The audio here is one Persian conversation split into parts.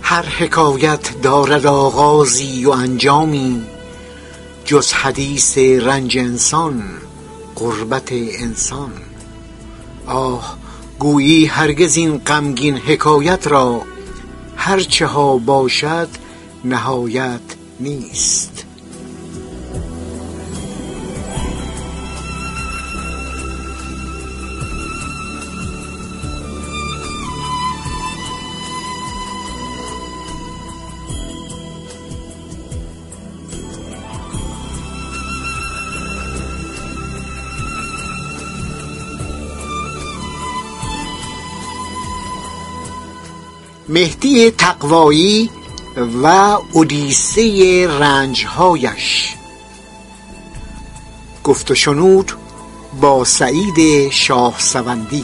هر حکایت دارد آغازی و انجامی، جز حدیث رنج انسان غربت انسان. آه گویی هرگز این غمگین حکایت را، هرچه ها باشد نهایت نیست. مهدی تقوایی و اودیسه رنجهایش. گفت و شنود با سعید شاهسوندی.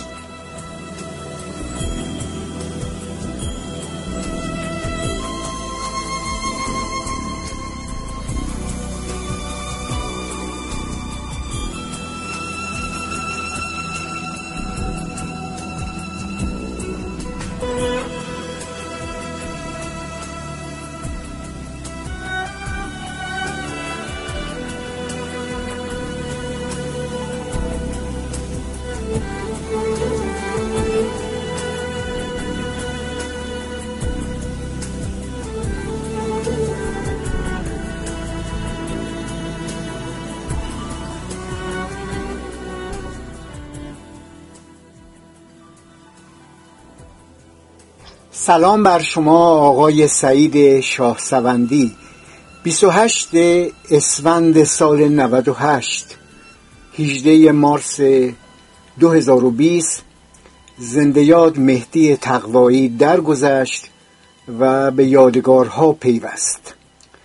سلام بر شما آقای سعید شاهسوندی. 28 اسفند سال 98، 18 مارس 2020 زنده یاد مهدی تقوایی درگذشت و به یادگارها پیوست.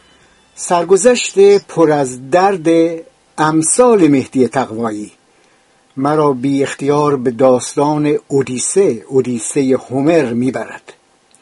سرگذشت پر از درد امثال مهدی تقوایی مرا بی اختیار به داستان اودیسه هومر میبرد.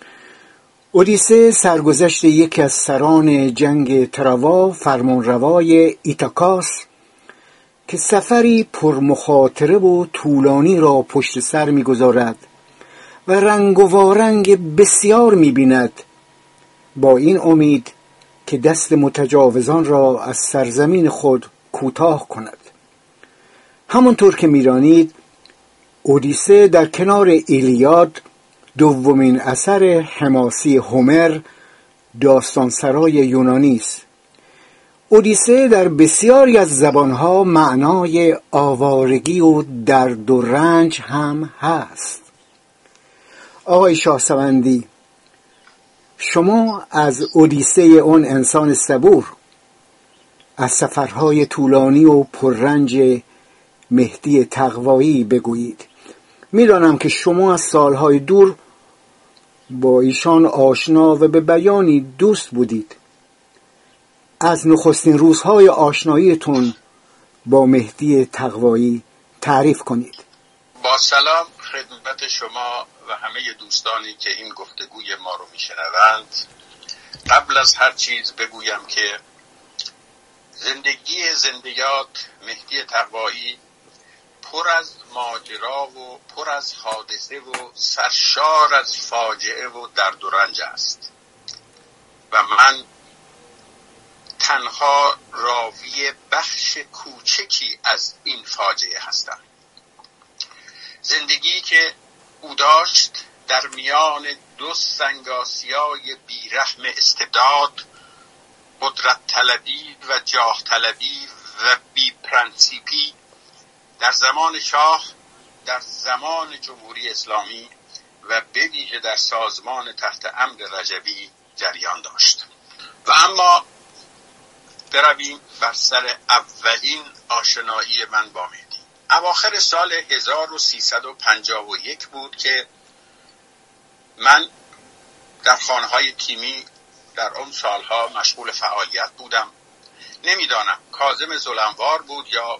اودیسه سرگذشت یکی از سران جنگ تروا، فرمانروای ایتاکاس، که سفری پرمخاطره و طولانی را پشت سر میگذارد و رنگ و وارنگ بسیار میبیند، با این امید که دست متجاوزان را از سرزمین خود کوتاه کند. همونطور که می‌دانید اودیسه در کنار ایلیاد دومین اثر حماسی هومر، داستانسرای یونانی است. اودیسه در بسیاری از زبانها معنای آوارگی و درد و رنج هم هست. آقای شاهسوندی، شما از اودیسه اون انسان صبور، از سفرهای طولانی و پررنج مهدی تقوایی بگویید. میدانم که شما از سالهای دور با ایشان آشنا و به بیانی دوست بودید. از نخستین روزهای آشناییتون با مهدی تقوایی تعریف کنید. با سلام خدمت شما و همه دوستانی که این گفتگوی ما رو میشنوند. قبل از هر چیز بگویم که زندگی زندیات مهدی تقوایی پر از ماجرا و پر از حادثه و سرشار از فاجعه و درد و رنج است و من تنها راوی بخش کوچکی از این فاجعه هستم. زندگی که او داشت در میان دو سنگاسیای بیرحم استبداد، قدرت طلبی و جاه طلبی و بی پرنسیپی، در زمان شاه، در زمان جمهوری اسلامی و به ویژه در سازمان تحت امر رجبی جریان داشت. و اما برویم بر سر اولین آشنایی من با مهدی. اواخر سال 1351 بود که من در خانه‌های تیمی در اون سالها مشغول فعالیت بودم. نمیدانم کاظم ظلموار بود یا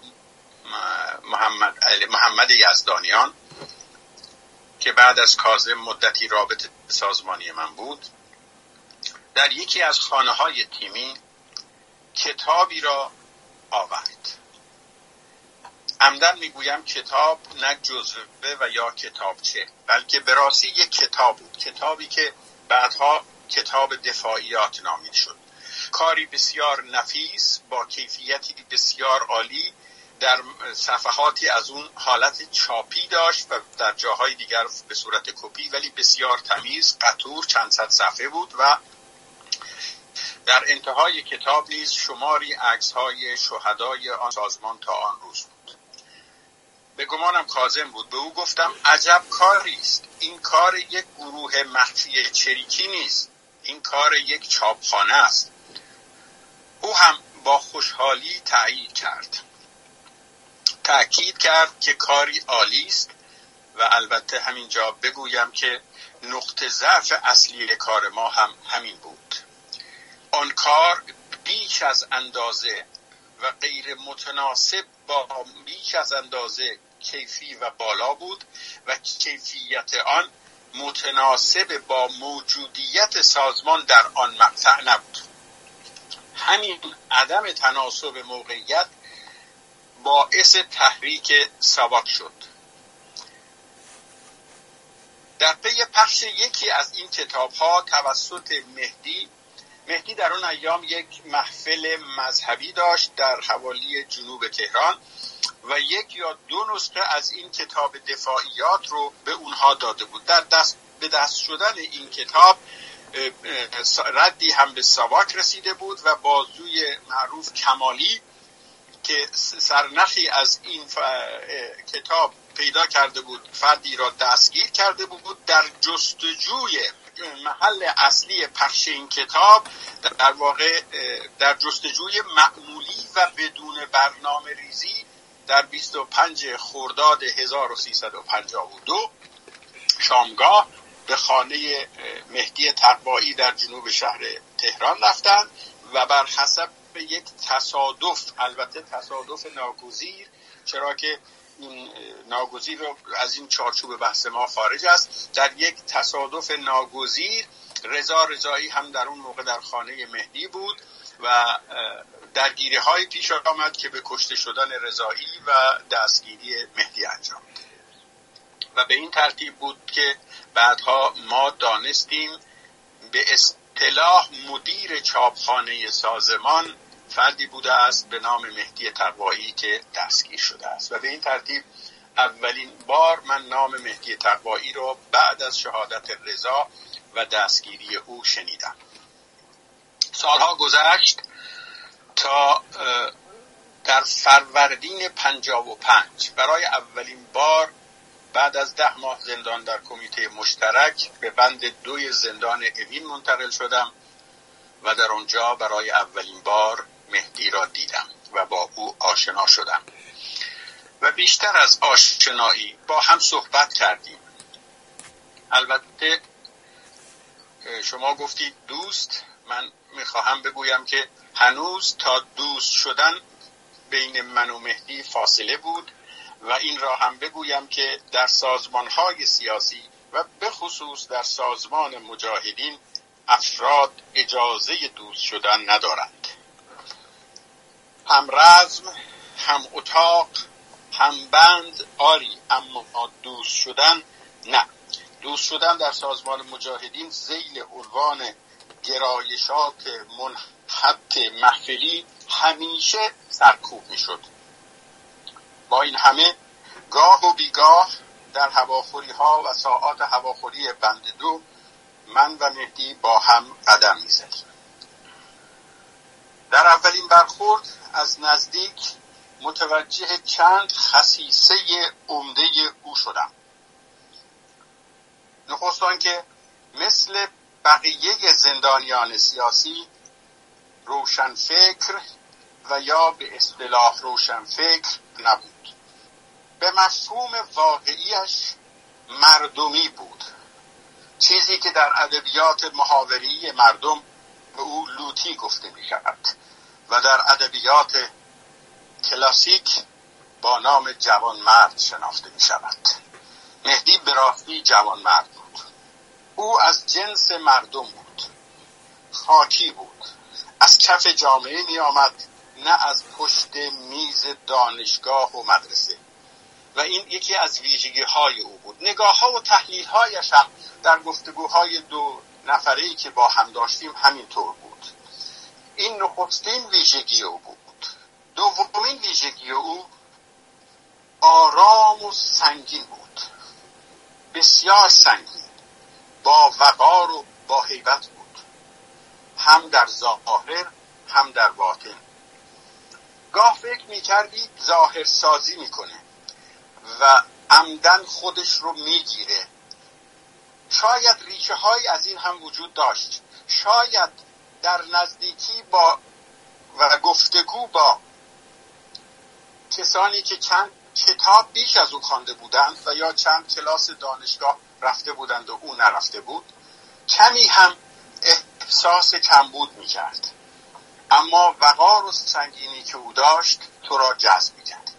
محمد یزدانیان که بعد از کاظم مدتی رابط سازمانی من بود. در یکی از خانه‌های تیمی کتابی را آورد. عمدن میگویم کتاب، نه جزوه و یا کتابچه، بلکه به راستی یک کتاب بود. کتابی که بعدها کتاب دفاعیات نامیده شد. کاری بسیار نفیس با کیفیتی بسیار عالی، در صفحاتی از اون حالت چاپی داشت و در جاهای دیگر به صورت کپی، ولی بسیار تمیز، قطور، چند صد صفحه بود و در انتهای کتاب نیز شماری عکس‌های شهدای آن سازمان تا آن روز بود. به گمانم کاظم بود. به او گفتم عجب کاری است، این کار یک گروه مخفی چریکی نیست، این کار یک چاپخانه است. او هم با خوشحالی تأکید کرد که کاری عالی است و البته همینجا بگویم که نقطه ضعف اصلی کار ما هم همین بود. آن کار بیش از اندازه و غیر متناسب با بیش از اندازه کیفی و بالا بود و کیفیت آن متناسب با موجودیت سازمان در آن مقطع نبود. همین عدم تناسب موقعیت باعث تحریک ساواک شد. در پی پخش یکی از این کتاب‌ها توسط مهدی در اون ایام یک محفل مذهبی داشت در حوالی جنوب تهران و یک یا دو نسخه از این کتاب دفاعیات رو به اونها داده بود. به دست شدن این کتاب ردی هم به ساواک رسیده بود و بازوی معروف کمالی که سرنخی از این کتاب پیدا کرده بود، فردی را دستگیر کرده بود در جستجوی محل اصلی پخش این کتاب، در واقع در جستجوی معمولی و بدون برنامه ریزی در 25 خرداد 1352 شامگاه به خانه مهدی تقوایی در جنوب شهر تهران رفتند و بر حسب یک تصادف، البته تصادف ناگزیر، چرا که این ناگزیر رو از این چارچوب بحث ما خارج است، در یک تصادف ناگزیر رضا رضایی هم در اون موقع در خانه مهدی بود و درگیری های پیش آمد که به کشته شدن رضایی و دستگیری مهدی انجام داد و به این ترتیب بود که بعدها ما دانستیم به اصطلاح مدیر چاپخانه سازمان فردی بوده است به نام مهدی تقوایی که دستگیر شده است و به این ترتیب اولین بار من نام مهدی تقوایی رو بعد از شهادت رضا و دستگیری او شنیدم. سالها گذشت تا در فروردین 55 برای اولین بار بعد از 10 ماه زندان در کمیته مشترک به بند 2 زندان اوین منتقل شدم و در آنجا برای اولین بار مهدی را دیدم و با او آشنا شدم و بیشتر از آشنایی با هم صحبت کردیم. البته شما گفتید دوست، من میخواهم بگویم که هنوز تا دوست شدن بین من و مهدی فاصله بود و این را هم بگویم که در سازمان‌های سیاسی و به خصوص در سازمان مجاهدین افراد اجازه دوست شدن ندارند. هم رزم، هم اتاق، هم بند آری، اما دوست شدن نه. دوست شدن در سازمان مجاهدین ذیل عنوان گرایشات منحط محفلی همیشه سرکوب می شد. با این همه گاه و بیگاه در هواخوری ها و ساعات هواخوری بند 2 من و مهدی با هم قدم می زدیم. در اولین برخورد از نزدیک متوجه چند خصیصه عمده او شدم. نخست آنکه مثل بقیه زندانیان سیاسی روشنفکر و یا به اصطلاح روشنفکر نبود. به مفهوم واقعیش مردمی بود، چیزی که در ادبیات محاوری مردم به او لوتی گفته می شود و در ادبیات کلاسیک با نام جوانمرد شناخته می شود. مهدی به راستی جوانمرد بود. او از جنس مردم بود، خاکی بود، از کف جامعه می آمد، نه از پشت میز دانشگاه و مدرسه و این یکی از ویژگی های او بود. نگاه ها و تحلیل هایش هم در گفتگوهای نفره‌ای که با هم داشتیم همینطور بود. این نخستین ویژگی او بود. دومین ویژگی او آرام و سنگین بود، بسیار سنگین، با وقار و با هیبت بود، هم در ظاهر هم در باطن. گاه فکر می‌کردید ظاهر سازی میکنه و عمدن خودش رو میگیره. شاید ریشه های از این هم وجود داشت. شاید در نزدیکی با و گفتگو با کسانی که چند کتاب بیش از او خوانده بودند و یا چند کلاس دانشگاه رفته بودند و او نرفته بود، کمی هم احساس کمبود می‌کرد. اما وقار و سنگینی که او داشت تو را جذب می‌کرد.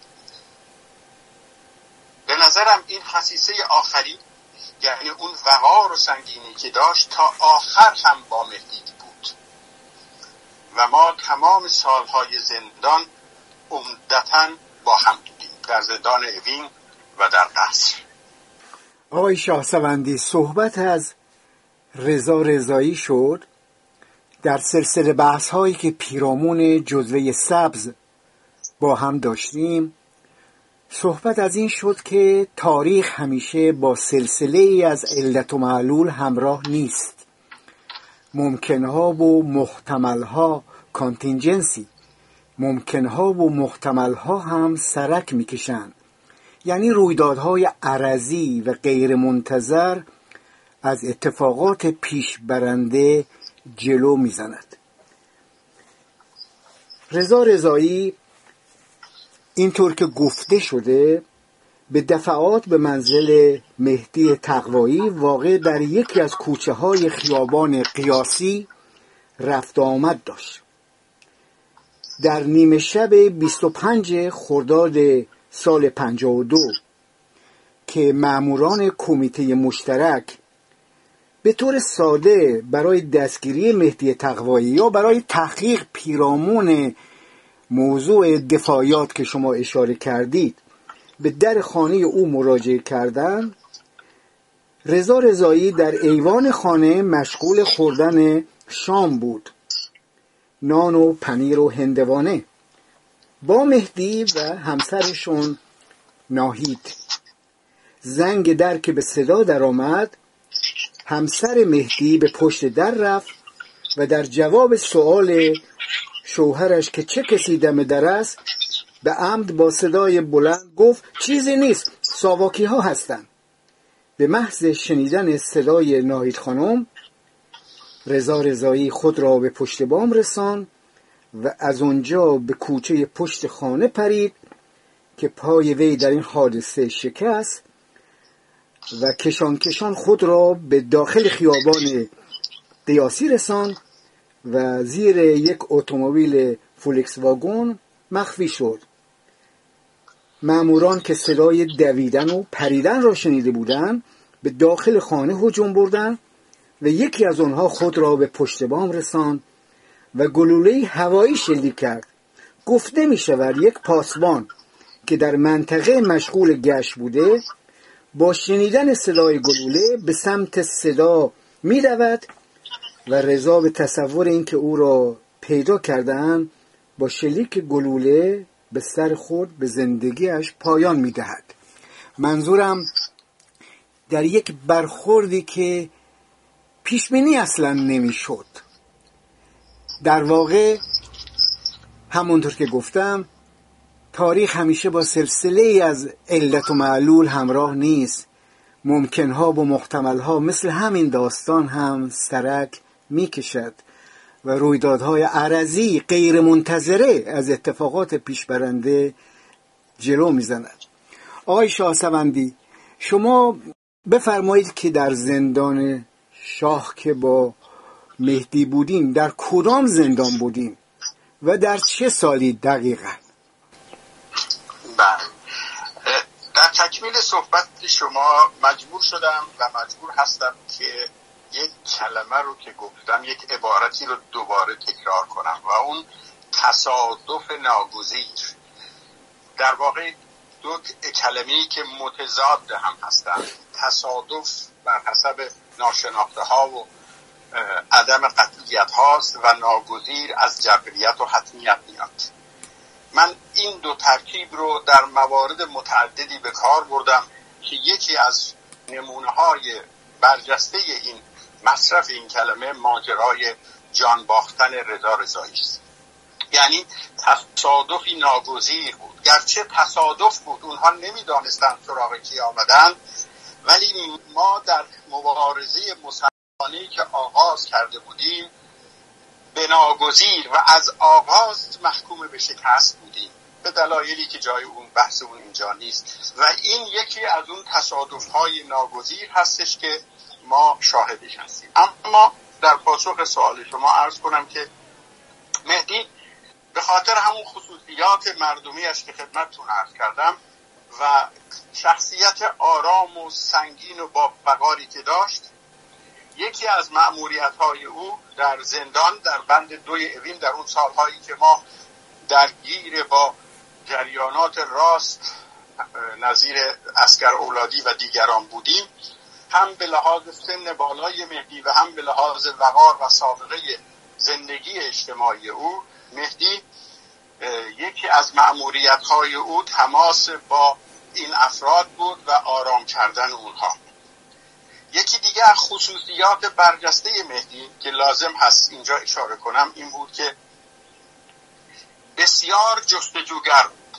به نظرم این خصیصه آخری، یعنی اون وقار و سنگینی که داشت، تا آخر هم با مهدی بود و ما تمام سالهای زندان عمدتاً با هم بودیم، در زندان اوین و در قصر. آقای شاهسوندی، صحبت از رضا رضایی شد. در سلسله بحث هایی که پیرامون جزوه سبز با هم داشتیم، صحبت از این شد که تاریخ همیشه با سلسله ای از علت و معلول همراه نیست. ممکنها و محتملها، کانتینجنسی، ممکنها و محتملها هم سرک میکشند. یعنی رویدادهای عرضی و غیر منتظر از اتفاقات پیش برنده جلو میزند. رضا رضایی اینطور که گفته شده به دفعات به منزل مهدی تقوایی واقع در یکی از کوچه های خیابان قیاسی رفت آمد داشت. در نیمه شب 25 خرداد سال 52 که ماموران کمیته مشترک به طور ساده برای دستگیری مهدی تقوایی یا برای تحقیق پیرامون موضوع دفاعیات که شما اشاره کردید به در خانه او مراجعه کردند، رضا رضایی در ایوان خانه مشغول خوردن شام بود، نان و پنیر و هندوانه، با مهدی و همسرشون ناهید. زنگ در که به صدا در آمد، همسر مهدی به پشت در رفت و در جواب سؤال شوهرش که چه کسی دم در است، به عمد با صدای بلند گفت چیزی نیست، ساواکی ها هستن. به محض شنیدن صدای ناهید خانم، رضا رضایی خود را به پشت بام رساند و از اونجا به کوچه پشت خانه پرید که پای وی در این حادثه شکست و کشان خود را به داخل خیابان قیاسی رساند و زیر یک اتومبیل فولکس واگن مخفی شد. ماموران که صدای دویدن و پریدن را شنیده بودند به داخل خانه هجوم بردند و یکی از آنها خود را به پشت بام رساند و گلوله هوایی شلیک کرد. گفته می شود یک پاسبان که در منطقه مشغول گشت بوده با شنیدن صدای گلوله به سمت صدا می رود و رضا به تصور این که او را پیدا کردند با شلیک گلوله به سر خود به زندگیش پایان می دهد. منظورم در یک برخوردی که پیشبینی اصلا نمی شد. در واقع همونطور که گفتم تاریخ همیشه با سلسله ای از علت و معلول همراه نیست. ممکنها و محتملها مثل همین داستان هم سرک می کشد و رویدادهای عرضی غیر منتظره از اتفاقات پیش برنده جلو می زند. آقای شاهسوندی، شما بفرمایید که در زندان شاه که با مهدی بودیم در کدام زندان بودیم و در چه سالی دقیقا؟ بله، در تکمیل صحبت شما مجبور شدم و مجبور هستم که یک کلمه رو که گفتم، یک عبارتی رو دوباره تکرار کنم و اون تصادف ناگزیر. در واقع دو کلمه‌ای که متضاد هم هستند. تصادف بر حسب ناشناخته ها و عدم قطعیت هاست و ناگزیر از جبریت و حتمیت میاد. من این دو ترکیب رو در موارد متعددی به کار بردم که یکی از نمونه های برجسته این مصرف این کلمه ماجرای جان باختن رضا رضایی است. یعنی تصادفی ناگزیر بود، گرچه تصادف بود، اونها نمیدانستند سراغ کی آمدن، ولی ما در مبارزه مسلمانه‌ای که آغاز کرده بودیم به ناگزیر و از آغاز محکوم به شکست بودیم به دلایلی که جای اون بحث اون اینجا نیست و این یکی از اون تصادف‌های ناگزیر هستش که ما شاهدش هستیم. اما در پاسخ سوال شما عرض کنم که مهدی به خاطر همون خصوصیات مردمیش که خدمتتون عرض کردم و شخصیت آرام و سنگین و با وقاری که داشت، یکی از مأموریت‌های او در زندان در بند 2 اوین در اون سالهایی که ما درگیر با جریانات راست نظیر عسکر اولادی و دیگران بودیم، هم به لحاظ سن بالای مهدی و هم به لحاظ وقار و سابقه زندگی اجتماعی او، مهدی یکی از مأموریت‌های او تماس با این افراد بود و آرام کردن اونها. یکی دیگه از خصوصیات برجسته مهدی که لازم هست اینجا اشاره کنم این بود که بسیار جستجوگر بود.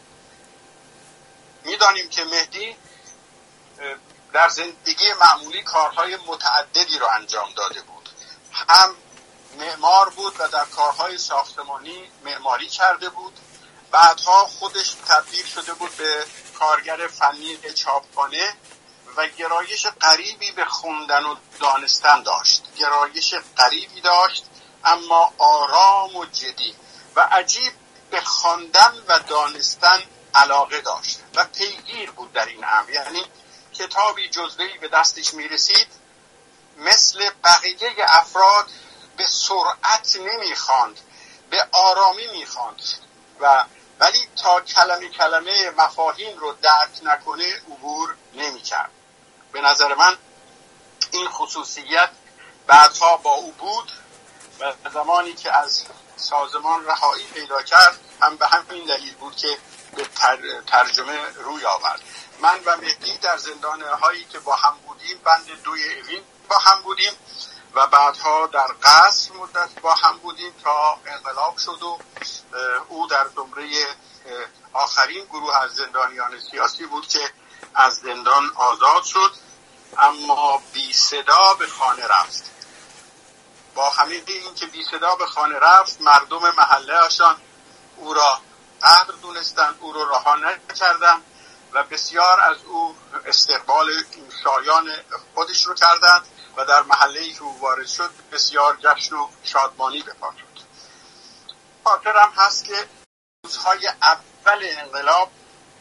میدانیم که مهدی در زندگی معمولی کارهای متعددی رو انجام داده بود. هم معمار بود و در کارهای ساختمانی معماری کرده بود. بعدها خودش تبدیل شده بود به کارگر فنی چاپخانه و گرایش قریبی به خوندن و دانستن داشت. گرایش قریبی داشت اما آرام و جدی و عجیب به خواندن و دانستن علاقه داشت و پیگیر بود در این امر. یعنی کتابی جزوه‌ای به دستش میرسید مثل بقیه افراد به سرعت نمیخواند، به آرامی میخواند ولی تا کلمه کلمه مفاهیم رو درک نکنه عبور نمیکرد. به نظر من این خصوصیت بعدها با او بود و زمانی که از سازمان رهایی پیدا کرد هم به همین دلیل بود که به ترجمه روی آورد. من و مهدی در زندان‌هایی که با هم بودیم بند 2 اوین با هم بودیم و بعدها در قصر مدت با هم بودیم تا انقلاب شد و او در زمره آخرین گروه از زندانیان سیاسی بود که از زندان آزاد شد، اما بی صدا به خانه رفت. با همین این که بی صدا به خانه رفت، مردم محله هاشان او را قدر دونستند، او را رها نکردند و بسیار از او استقبال شایان خودش رو کردند و در محله‌ای که او وارد شد بسیار جشن و شادمانی به پا شد. خاطرم هست که روزهای اول انقلاب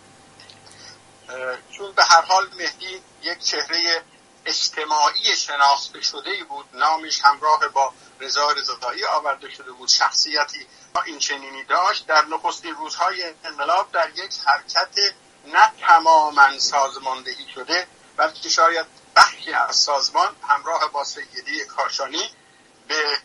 چون به هر حال مهدی یک چهره اجتماعی شناخته شده‌ای بود، نامش همراه با رضا رضایی آورده شده بود، شخصیتی این چنینی داشت، در نخستین روزهای انقلاب در یک حرکت نه تماماً سازماندهی شده بلکه شاید بخشی از سازمان همراه با سیدی کاشانی به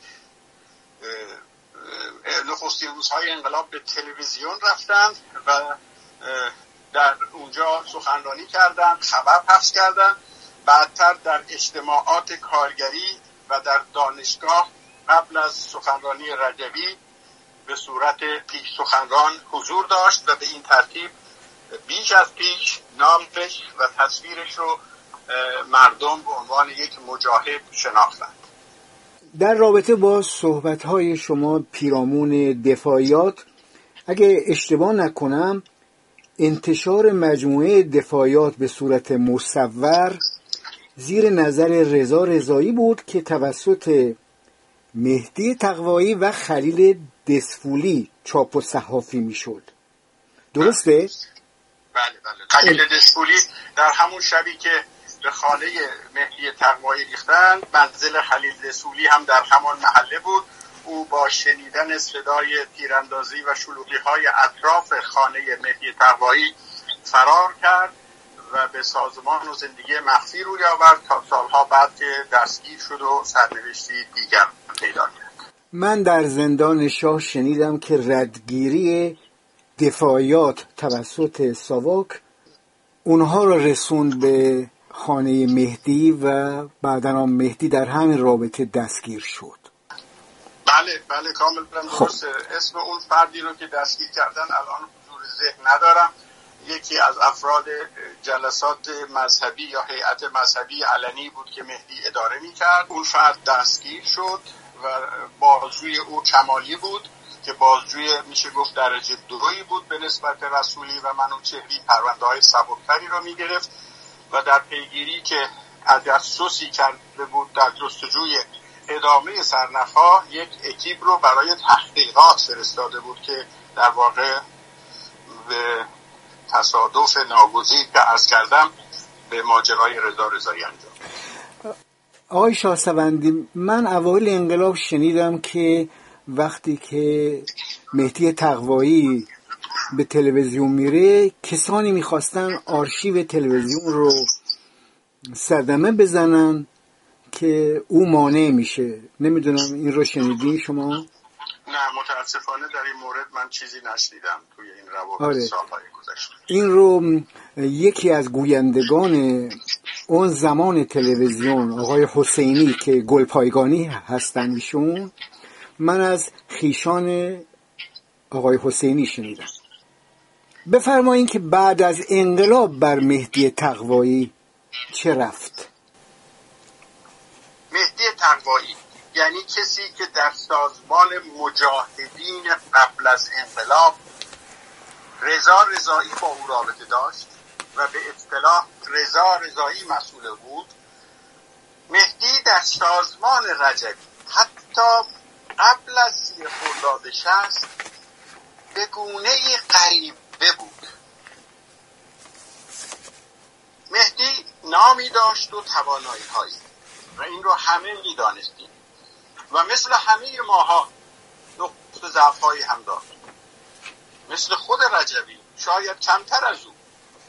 نخستین روزهای انقلاب به تلویزیون رفتند و در اونجا سخنرانی کردند، خبر پخش کردند. بعدتر در اجتماعات کارگری و در دانشگاه قبل از سخنرانی رجبی به صورت پیش سخنران حضور داشت و به این ترتیب بیش از پیش نامش و تصویرش رو مردم به عنوان یک مجاهد شناختند. در رابطه با صحبت‌های شما پیرامون دفاعیات، اگه اشتباه نکنم انتشار مجموعه دفاعیات به صورت مصور زیر نظر رضا رضایی بود که توسط مهدی تقوایی و خلیل دسفولی چاپ و صحافی میشد. درسته؟ بله. خلیل دسفولی در همون شبی که به خانه مهدی تقوایی ریختند، منزل خلیل دسفولی هم در همان محله بود. او با شنیدن صدای تیراندازی و شلوغی‌های اطراف خانه مهدی تقوایی فرار کرد و به سازمان و زندگی مخفی روی آورد تا سالها بعد که دستگیر شد و سرنوشتی دیگر پیدا کرد. من در زندان شاه شنیدم که ردگیری دفاعیات توسط ساواک اونها رو رسوند به خانه مهدی و بعداً مهدی در همین رابطه دستگیر شد. بله کاملا درسته. اسم اون فردی رو که دستگیر کردن الان حضور ذهن ندارم. یکی از افراد جلسات مذهبی یا هیئت مذهبی علنی بود که مهدی اداره می‌کرد. اون فرد دستگیر شد و بازجوی او کمالی بود که بازجوی میشه گفت درجه 2 بود به نسبت رسولی و منوچهری. پرونده‌های سبکتری رو می‌گرفت و در پیگیری که تجسسی کرده بود در جستجوی ادامه سرنخ‌ها یک اکیپ رو برای تحقیقات فرستاده بود که در واقع به تصادف ناگزیر که عرض کردم به ماجرای رضا رضایی انجام. آقای شاهصوندی، من اوایل انقلاب شنیدم که وقتی که مهدی تقوایی به تلویزیون میره کسانی میخواستن آرشیو تلویزیون رو صدمه بزنن که او مانع میشه. نمیدونم این رو شنیدین شما؟ نه متاسفانه در این مورد من چیزی نشنیدم توی این روابط سالهای گذشته. این رو یکی از گویندگان اون زمان تلویزیون آقای حسینی که گلپایگانی هستن ایشون، من از خیشان آقای حسینی شنیدم. بفرمایین که بعد از انقلاب بر مهدی تقوایی چه رفت؟ مهدی تقوایی یعنی کسی که در سازمان مجاهدین قبل از انقلاب رضا رضایی با او رابطه داشت و به اصطلاح رضا رضایی مسئول بود. مهدی در سازمان رجبی حتی قبل از 30 خرداد 60 به گونه‌ای غریبه بود. مهدی نامی داشت و توانایی‌هایی و این رو همه می‌دانستیم و مثل همه ماها نقطه ضعف‌هایی هم داشت، مثل خود رجبی، شاید کمتر از او.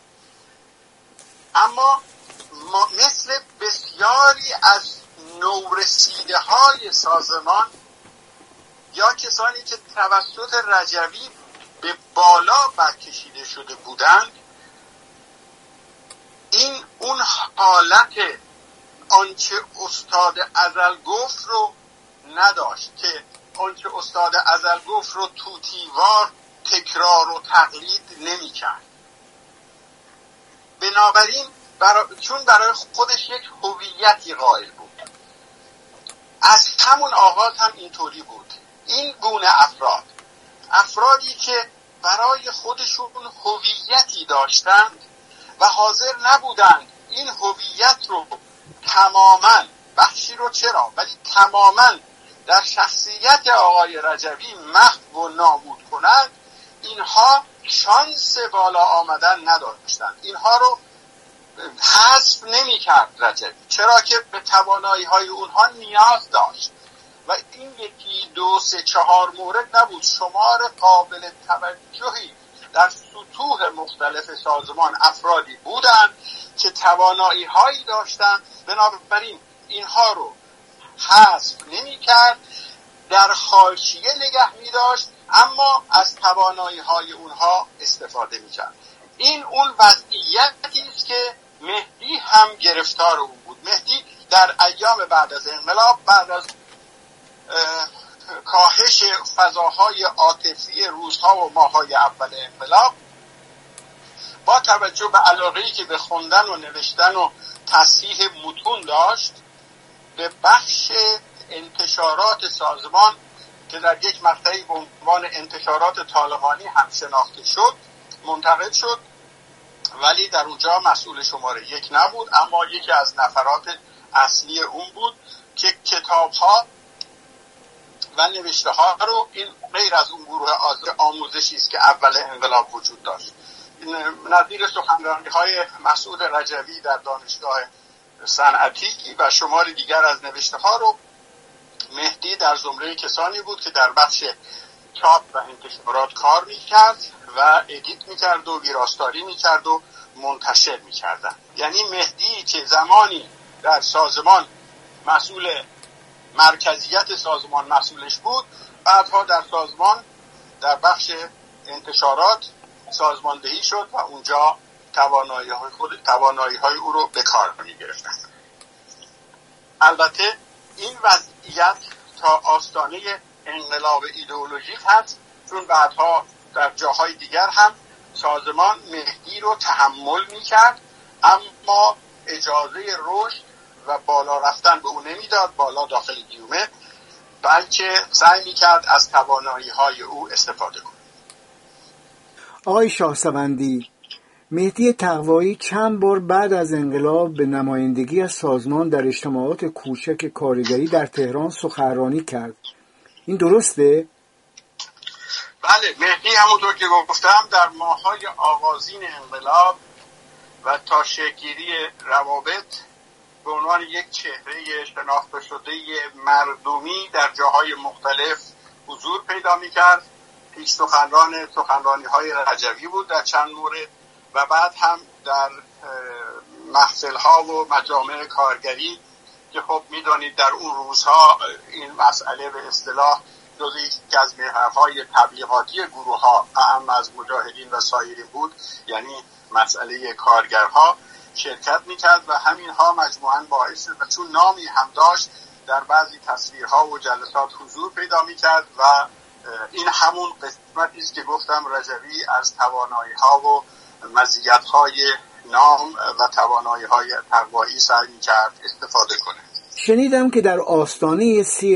اما مثل بسیاری از نورسیده‌های سازمان یا کسانی که توسط رجبی به بالا برکشیده شده بودند، این اون حالت آنچه استاد ازل گفت رو نداشت که آنچه استاد ازل گفت رو توتیوار تکرار و تقلید نمی کرد. بنابراین چون برای خودش یک هویتی قائل بود، از همون آغاز هم اینطوری بود. این گونه افرادی که برای خودشون هویتی داشتند و حاضر نبودند این هویت رو تماماً، بخشی رو چرا ولی تماماً در شخصیت آقای رجبی محو و نابود کنند، اینها شانس بالا آمدن نداشتند. اینها رو حذف نمی کرد رجبی، چرا که به توانایی های اونها نیاز داشت و این 1 2 3 4 مورد نبود، شمار قابل توجهی در سطوح مختلف سازمان افرادی بودند که توانایی هایی داشتند. بنابراین اینها رو حذف نمی کرد، در حاشیه نگه می داشت، اما از توانایی های اونها استفاده می کرد. این اون وضعیتی است که مهدی هم گرفتار اون بود. مهدی در ایام بعد از انقلاب، بعد از کاهش فضاهای عاطفی روزها و ماهای اول انقلاب، با توجه به علاقه‌ای که به خوندن و نوشتن و تصحیح متون داشت، به بخش انتشارات سازمان که در یک مقطعی به عنوان انتشارات طالقانی هم شناخته شد منتقل شد، ولی در اونجا مسئول شماره 1 نبود، اما یکی از نفرات اصلی اون بود که کتاب‌ها و نوشته‌ها رو، این غیر از اون گروه آموزشی است که اول انقلاب وجود داشت، نظیر سخنرانی‌های مسعود رجوی در دانشگاه صنعتی و شمار دیگر از نوشته‌ها رو مهدی در زمره کسانی بود که در بخش چاپ و انتشارات کار میکرد و ادیت میکرد و ویراستاری میکرد و منتشر میکردن. یعنی مهدی که زمانی در سازمان مسئول مرکزیت سازمان مسئولش بود، بعدها در سازمان در بخش انتشارات سازماندهی شد و اونجا توانایی‌های او رو به کار می‌گرفتن. البته این وضعیت تا آستانه انقلاب ایدئولوژیک هست، چون بعدها در جاهای دیگر هم سازمان مهدی رو تحمل می‌کرد، اما اجازه رشد و بالا رفتن به او نمیداد، بالا داخل گیومه، بلکه سعی می‌کرد از توانایی‌های او استفاده کنه. آقای شاهسوندی، مهدی تقوایی چند بار بعد از انقلاب به نمایندگی از سازمان در اجتماعات کوچک کارگری در تهران سخنرانی کرد. این درسته؟ بله، مهدی همونطور که گفتم در ماه‌های آغازین انقلاب و تا شکل‌گیری روابط به عنوان یک چهره شناخته شده مردمی در جاهای مختلف حضور پیدا می‌کرد. پیش سخنرانی‌های رجوی بود در چند مورد و بعد هم در محفل‌ها و مجامع کارگری که خب می‌دانید در اون روزها این مسئله به اصطلاح جزو یکی از محورهای تبلیغاتی گروه‌ها اعم از مجاهدین و سایرین بود، یعنی مسئله کارگرها شرکت میکرد و همینها مجموعاً باعث شد و چون نامی هم داشت در بعضی تصویرها و جلسات حضور پیدا میکرد و این همون قسمتی است که گفتم رجوی از توانایی‌ها و مزیت‌های نام و توانایی‌های تقوایی سعی میکرد استفاده کنه. شنیدم که در آستانه 30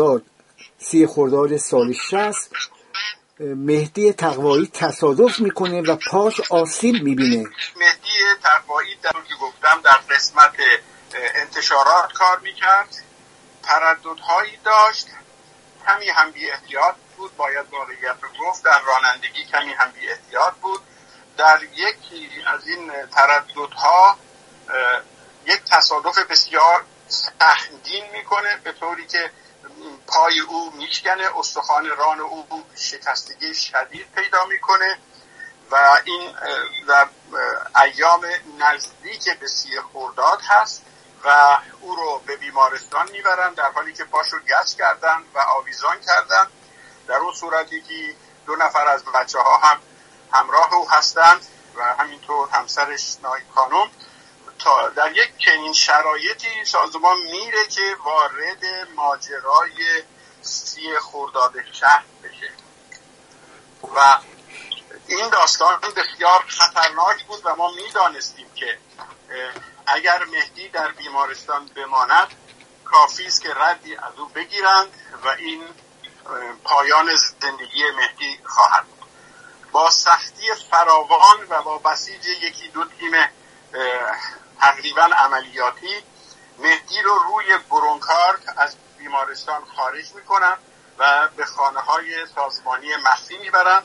خرداد سال 60 مهدی تقوایی تصادف میکنه و پاش آسیب میبینه. مهدی تقوایی در که گفتم در قسمت انتشارات کار میکرد، ترددهایی داشت، کمی هم بی احتیاط بود، باید واقعیت رو گفت، در رانندگی کمی هم بی احتیاط بود. در یکی از این ترددها یک تصادف بسیار سهمگین میکنه به طوری که پای او میشکنه، استخوان ران او شکستگی شدید پیدا میکنه و این در ایام نزدیک به 30 خرداد هست و او رو به بیمارستان میبرن در حالی که پاشو گچ کردن و آویزان کردن. در اون صورتی که 2 نفر از بچه‌ها هم همراه او هستند و همینطور همسرش نایب خانم. تا در یک چنین شرایطی سازمان میره که وارد ماجرای 30 خرداد شهر بشه و این داستان بسیار خطرناک بود و ما میدانستیم که اگر مهدی در بیمارستان بماند کافی است که ردی از او بگیرند و این پایان زندگی مهدی خواهد بود. با سختی فراوان و با بسیج 1-2 تیم تقریبا عملیاتی مهدی رو روی برونکارد از بیمارستان خارج میکنن و به خانه‌های سازمانی مخفی میبرن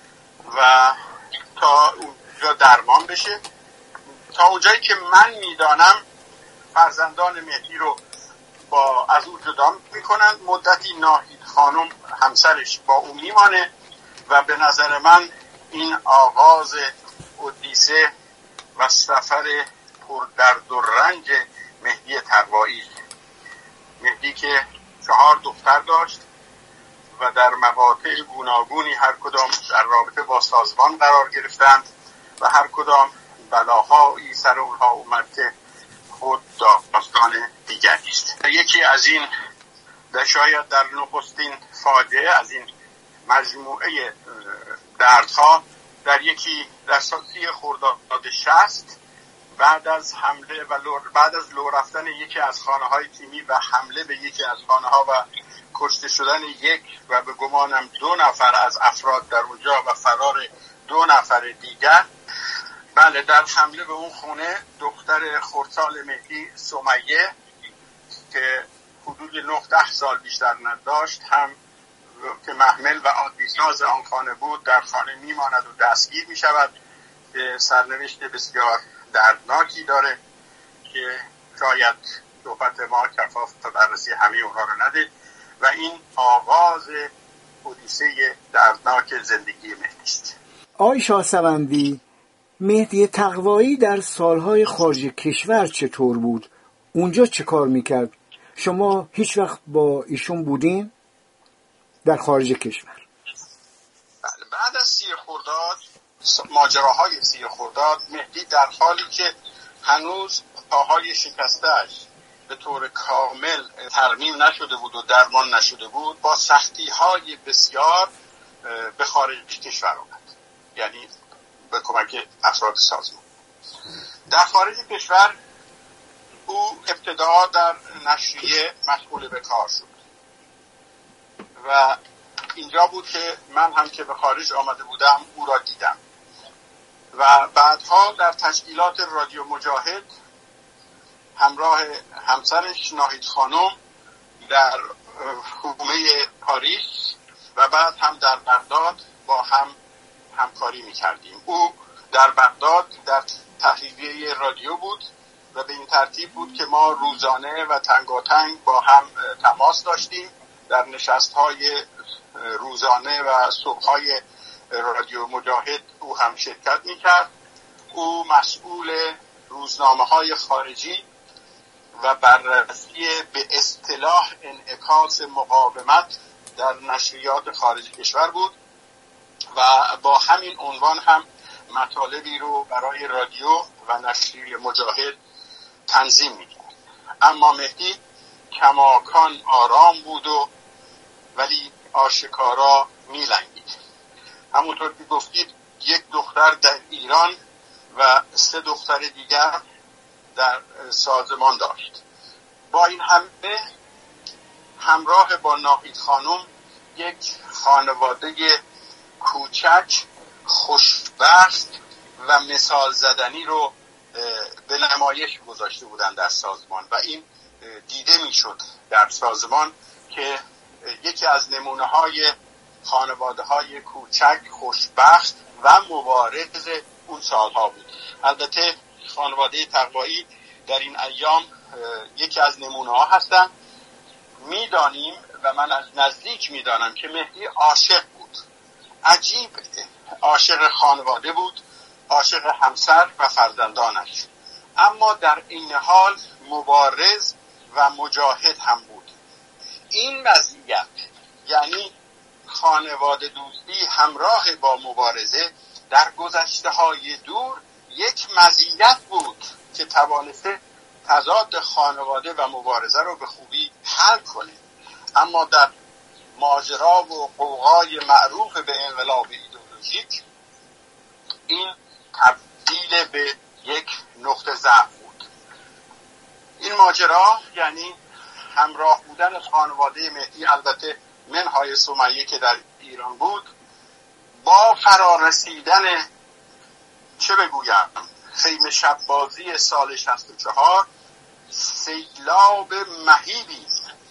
و تا اونجا درمان بشه. تا اونجایی که من میدانم فرزندان مهدی رو از او جدا میکنن. مدتی ناهید خانم همسرش با او میمانه و به نظر من این آغاز اودیسه و سفر پر درد و رنج مهدی تقوایی، مهدی که 4 دختر داشت و در مقاطع گوناگونی هر کدام در رابطه با سازمان قرار گرفتند و هر کدام بلاهایی سر اونها اومد که خود داستان دیگری است. یکی از این شاید در نخستین فاجعه از این مجموعه دردها در 30 خرداد 60 بعد از حمله و بعد از لو رفتن یکی از خانه‌های تیمی و حمله به یکی از خانه‌ها و کشته شدن یک و به گمانم 2 نفر از افراد در اونجا و فرار 2 نفر دیگر، بله، در حمله به اون خونه دختر خردسال مهدی سمیه که حدود 9-10 سال بیشتر نداشت هم که محمل و عادی‌ساز آن خانه بود در خانه میماند و دستگیر میشود که سرنوشت بسیار دردناکی داره که شاید صحبت ما کفاف بررسی همه اونها رو نده و این آغاز اودیسه دردناک زندگی مهدی است. آقای شاهصفندی، مهدی تقوایی در سالهای خارج کشور چطور بود؟ اونجا چه کار میکرد؟ شما هیچ وقت با ایشون بودین در خارج کشور؟ بله، بعد از 30 خرداد، ماجراهای 30 خرداد، مهدی در حالی که هنوز پاهای شکسته‌اش به طور کامل ترمیم نشده بود و درمان نشده بود، با سختی‌های بسیار به خارج کشور آمد، یعنی به کمک افراد سازمان. در خارج کشور او ابتدا در نشریه مشغول به کار شد و اینجا بود که من هم که به خارج آمده بودم او را دیدم و بعدها در تشکیلات رادیو مجاهد همراه همسرش ناهید خانم در حومه پاریس و بعد هم در بغداد با هم همکاری می‌کردیم. او در بغداد در تحریریه رادیو بود و به این ترتیب بود که ما روزانه و تنگاتنگ با هم تماس داشتیم. در نشست‌های روزانه و صبح‌های رادیو مجاهد او هم شرکت می‌کرد. او مسئول روزنامه‌های خارجی و بررسی به اصطلاح انعکاس مقاومت در نشریات خارج کشور بود و با همین عنوان هم مطالبی رو برای رادیو و نشریه مجاهد تنظیم می‌کرد. اما مهدی کماکان آرام بود ولی آشکارا می‌لنگید. همونطور که گفتید، یک دختر در ایران و 3 دختر دیگر در سازمان داشت. با این همه همراه با ناهید خانم یک خانواده کوچک، خوشبخت و مثال زدنی رو به نمایش گذاشته بودند در سازمان و این دیده میشد در سازمان که یکی از نمونه‌های خانواده‌های کوچک، خوشبخت و مبارز اون سالها بود. البته خانواده تقوایی در این ایام یکی از نمونه‌ها هستند. میدانیم و من از نزدیک میدانم که مهدی عاشق بود، عجیب عاشق خانواده بود، عاشق همسر و فرزندانش، اما در این حال مبارز و مجاهد هم بود. این مزیت، یعنی خانواده دوستی همراه با مبارزه، در گذشته‌های دور یک مزیت بود که توانسته تضاد خانواده و مبارزه رو به خوبی حل کنه. اما در ماجرا و قوقای معروف به انقلاب ایدئولوژیک این تبدیل به یک نقطه ضعف بود. این ماجرا یعنی همراه بودن خانواده مهدی، البته منهای سمیه که در ایران بود، با فرارسیدن چه بگویم خیمه شب بازی سال 64 سیلاب مهیبی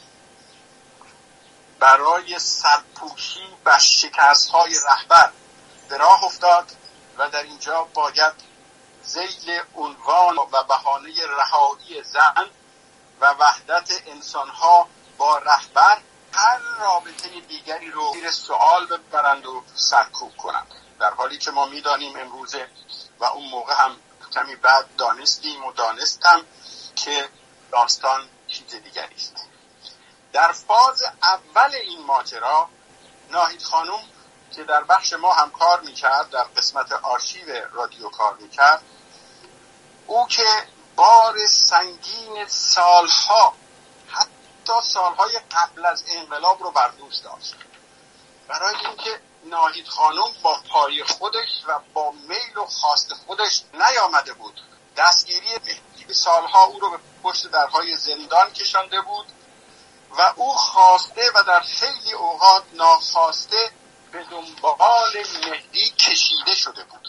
برای سرپوشی و شکست‌های رهبر به راه افتاد و در اینجا باید ذیل عنوان و بهانه رهایی زن و وحدت انسان‌ها با رهبر هر رابطه دیگری رو زیر سوال ببرند و سرکوب کنند، در حالی که ما می‌دانیم امروزه و اون موقع هم کمی بعد دانستم که داستان چیز دیگری است. در فاز اول این ماجرا ناهید خانم که در بخش ما هم کار میکرد، در قسمت آرشیو رادیو کار میکرد، او که بار سنگین سالها، حتی سالهای قبل از انقلاب رو بر دوش داشت، برای اینکه ناهید خانم با پای خودش و با میل و خواست خودش نیامده بود. دستگیری مهدی سالها او رو به پشت درهای زندان کشانده بود و او خواسته و در خیلی اوقات ناخواسته به دنبال مهدی کشیده شده بود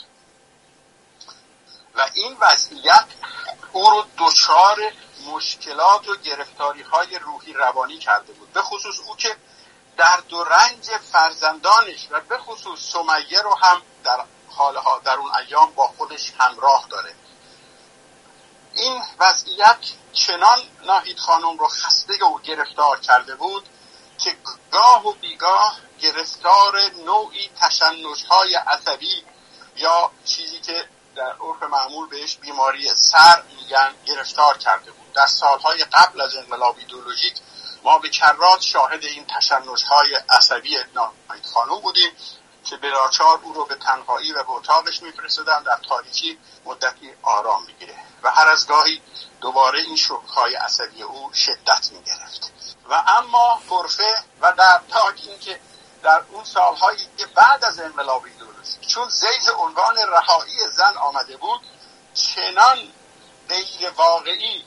و این وضعیت او رو دچار مشکلات و گرفتاری‌های روحی روانی کرده بود، به خصوص او که درد و رنج فرزندانش و به خصوص سمیه رو هم در حالها در اون ایام با خودش همراه داره. این وضعیت چنان ناهید خانم رو خسته و گرفتار کرده بود که گاه و بیگاه گرفتار نوعی تشنج‌های عصبی یا چیزی که در عرف معمول بهش بیماری سر میگن گرفتار کرده بود. در سالهای قبل از انقلاب ایدئولوژیک ما به کرات شاهد این تشنج‌های عصبی ناهید خانم بودیم که بلاچار او رو به تنهایی و به اتاقش میفرستادن، در تاریکی مدتی آرام میگیره و هر از گاهی دوباره این شوک‌های عصبی او شدت میگرفت. و اما طرفه و دردناک این که در اون سالهایی که بعد از انقلاب ایدئولوژیک چون زیز عنوان رهایی زن آمده بود، چنان غیر واقعی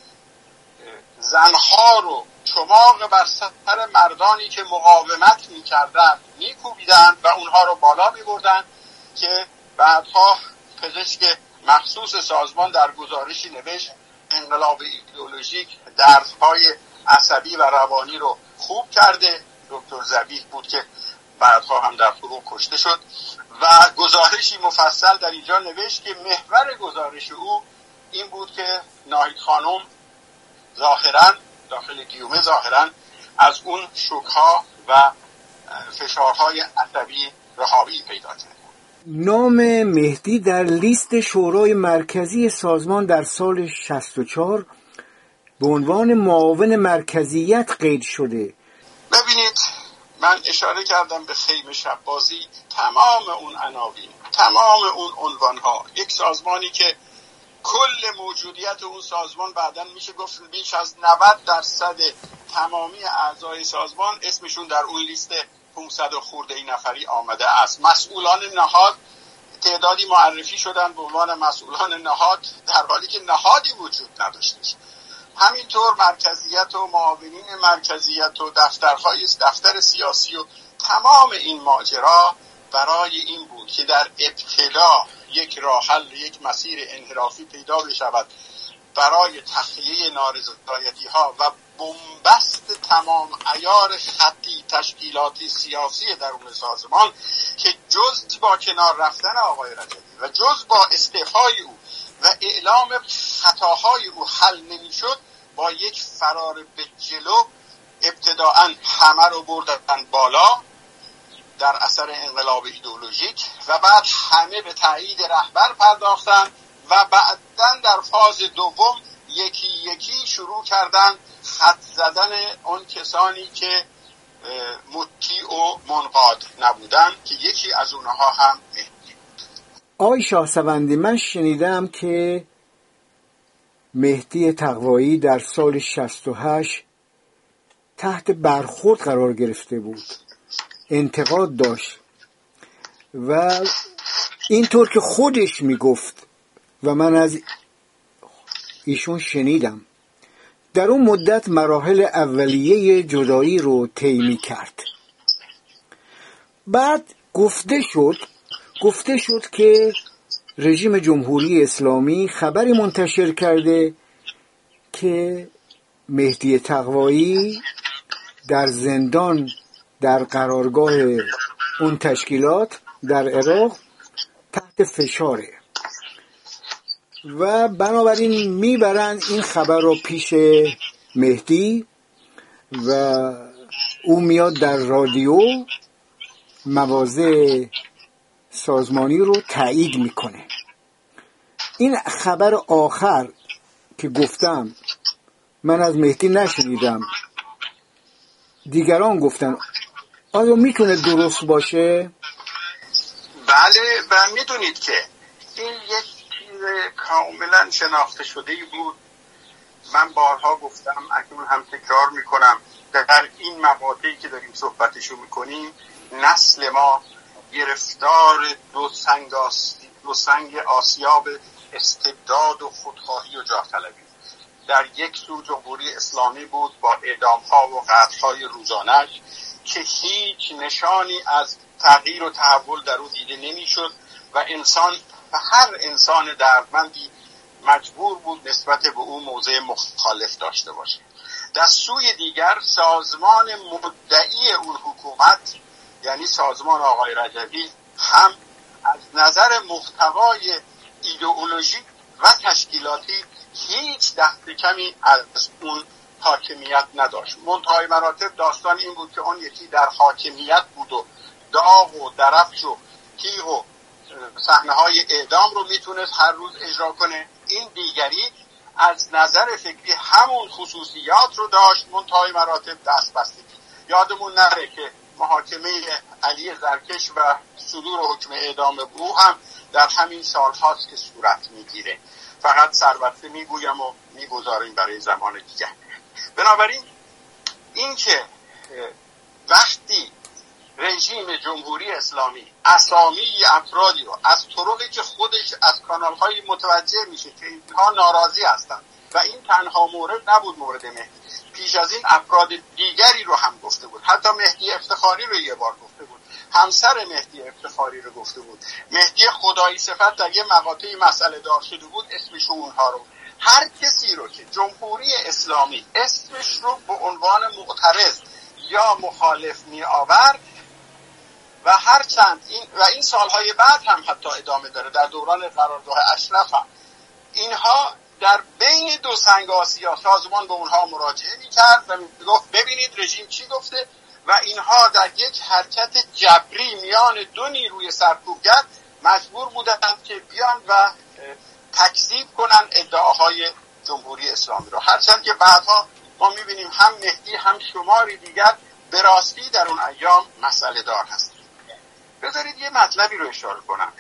زنها رو چماق بر سر مردانی که مقاومت می‌کردند می‌کوبیدند و اونها رو بالا می‌بردند که بعدها پزشک مخصوص سازمان در گزارشی نوشت انقلاب ایدئولوژیک دردهای عصبی و روانی رو خوب کرده. دکتر ذبیح بود که بعدها هم در فروع کشته شد و گزارشی مفصل در اینجا نوشت که محور گزارش او این بود که ناهید خانم ظاهراً داخل گیومه ظاهراً از اون شوک‌ها و فشارهای عصبی رهایی پیدا کرد. نام مهدی در لیست شورای مرکزی سازمان در سال 64 به عنوان معاون مرکزیت قید شده. ببینید، من اشاره کردم به خیمه شبازی، تمام اون عناوین، تمام اون عنوانها، یک سازمانی که کل موجودیت اون سازمان بعداً میشه گفت بیش از 90% تمامی اعضای سازمان اسمشون در اون لیست 500 خورده نفری آمده است. مسئولان نهاد تعدادی معرفی شدن به عنوان مسئولان نهاد در حالی که نهادی وجود نداشتش. همینطور مرکزیت و معاونین مرکزیت و دفتر سیاسی و تمام این ماجرا برای این بود که در ابتدا یک راه حل، یک مسیر انحرافی پیدا بشود برای تخلیه نارضایتی‌ها و بنبست تمام عیار خطی تشکیلاتی سیاسی درون سازمان که جز با کنار رفتن آقای رجبی و جز با استعفای او و اعلام خطاهای او حل نمی‌شد، با یک فرار به جلو ابتداءً همه رو بردن بالا در اثر انقلاب ایدئولوژیک و بعد همه به تایید رهبر پرداختن و بعداً در فاز دوم یکی یکی شروع کردن خط زدن اون کسانی که مطیع و منقاد نبودن که یکی از اونها هم مهدی بود. آقای شاهصوندی، من شنیدم که مهدی تقوایی در سال 68 تحت برخورد قرار گرفته بود، انتقاد داشت و اینطور که خودش میگفت و من از ایشون شنیدم در اون مدت مراحل اولیه جدایی رو طی می‌کرد. بعد گفته شد که رژیم جمهوری اسلامی خبری منتشر کرده که مهدی تقوایی در زندان در قرارگاه اون تشکیلات در عراق تحت فشاره و بنابراین میبرند این خبر رو پیش مهدی و او میاد در رادیو مواضع سازمانی رو تایید میکنه. این خبر آخر که گفتم من از مهدی نشنیدم، دیگران گفتن، آیا میتونه درست باشه؟ بله، و میدونید که این یک چیز کاملا شناخته شده‌ای بود. من بارها گفتم، اکنون هم تکرار میکنم، در این مقاطعی که داریم صحبتشو میکنیم نسل ما گرفتار دو سنگ آسیاب استبداد و خودخواهی و جاه طلبی. در یک سو جمهوری اسلامی بود با اعدام‌ها و قتل‌های روزانه که هیچ نشانی از تغییر و تحول در او دیده نمی‌شد و انسان و هر انسان دردمندی مجبور بود نسبت به او موضع مخالف داشته باشه. در سوی دیگر سازمان مدعی اون حکومت یعنی سازمان آقای رجبی هم از نظر محتوای ایدئولوژیک و تشکیلاتی هیچ دست کمی از اون حاکمیت نداشت. منتهای مراتب داستان این بود که اون یکی در حاکمیت بود و داغ و درفش و تیغ و صحنه‌های اعدام رو میتونست هر روز اجرا کنه. این دیگری از نظر فکری همون خصوصیات رو داشت، منتهای مراتب دست بستگی. یادمون نره که محاکمه علی زرکش و صدور حکم اعدام او هم در همین سال هاست که صورت میگیره. فقط سربسته میگویم و میگذاریم برای زمان دیگه. بنابراین این که وقتی رژیم جمهوری اسلامی اسامی افرادی رو از طرقی که خودش از کانال‌های متوجه میشه که اینها ناراضی هستند و این تنها مورد نبود، مورد مهدی، پیش از این افراد دیگری رو هم گفته بود، حتی مهدی افتخاری رو یه بار گفته بود، همسر مهدی افتخاری رو گفته بود، مهدی خدایی صفت در یه مقاطعی مسئله دار شده بود اسمش اونها رو، هر کسی رو که جمهوری اسلامی اسمش رو به عنوان معترض یا مخالف می آورد و هرچند این سالهای بعد هم حتی ادامه داره، در دوران قرارگاه اشرف هم اینها در بین دو سنگ آسیا سازمان به اونها مراجعه میکرد و میگفت ببینید رژیم چی گفته و اینها در یک حرکت جبری میان دو نیروی سرکوبگر مجبور بودند که بیان و تکذیب کنن ادعاهای جمهوری اسلامی رو. هرچند که بعدها ما میبینیم هم مهدی هم شماری دیگر به راستی در اون ایام مسئله دار هست. بذارید یه مطلبی رو اشاره کنم.